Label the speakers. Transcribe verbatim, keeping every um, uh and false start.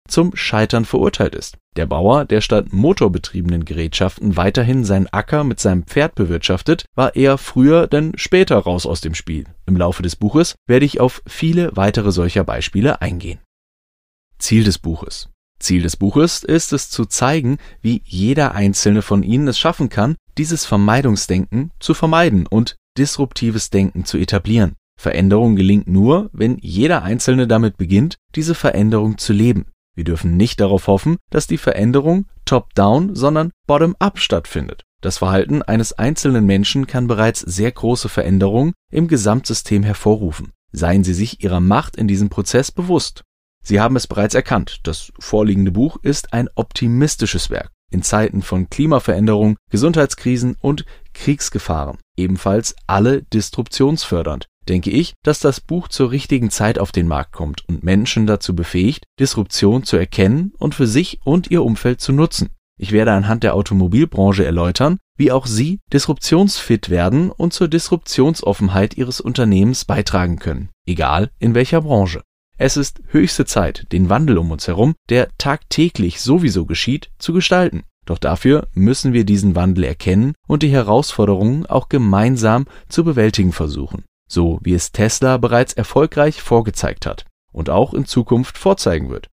Speaker 1: zum Scheitern verurteilt ist. Der Bauer, der statt motorbetriebenen Gerätschaften weiterhin seinen Acker mit seinem Pferd bewirtschaftet, war eher früher denn später raus aus dem Spiel. Im Laufe des Buches werde ich auf viele weitere solcher Beispiele eingehen. Ziel des Buches. Ziel des Buches ist es zu zeigen, wie jeder einzelne von Ihnen es schaffen kann, dieses Vermeidungsdenken zu vermeiden und disruptives Denken zu etablieren. Veränderung gelingt nur, wenn jeder Einzelne damit beginnt, diese Veränderung zu leben. Wir dürfen nicht darauf hoffen, dass die Veränderung top-down, sondern bottom-up stattfindet. Das Verhalten eines einzelnen Menschen kann bereits sehr große Veränderungen im Gesamtsystem hervorrufen. Seien Sie sich Ihrer Macht in diesem Prozess bewusst. Sie haben es bereits erkannt, das vorliegende Buch ist ein optimistisches Werk. In Zeiten von Klimaveränderung, Gesundheitskrisen und Kriegsgefahren, ebenfalls alle disruptionsfördernd, denke ich, dass das Buch zur richtigen Zeit auf den Markt kommt und Menschen dazu befähigt, Disruption zu erkennen und für sich und ihr Umfeld zu nutzen. Ich werde anhand der Automobilbranche erläutern, wie auch Sie disruptionsfit werden und zur Disruptionsoffenheit Ihres Unternehmens beitragen können, egal in welcher Branche. Es ist höchste Zeit, den Wandel um uns herum, der tagtäglich sowieso geschieht, zu gestalten. Doch dafür müssen wir diesen Wandel erkennen und die Herausforderungen auch gemeinsam zu bewältigen versuchen, so wie es Tesla bereits erfolgreich vorgezeigt hat und auch in Zukunft vorzeigen wird.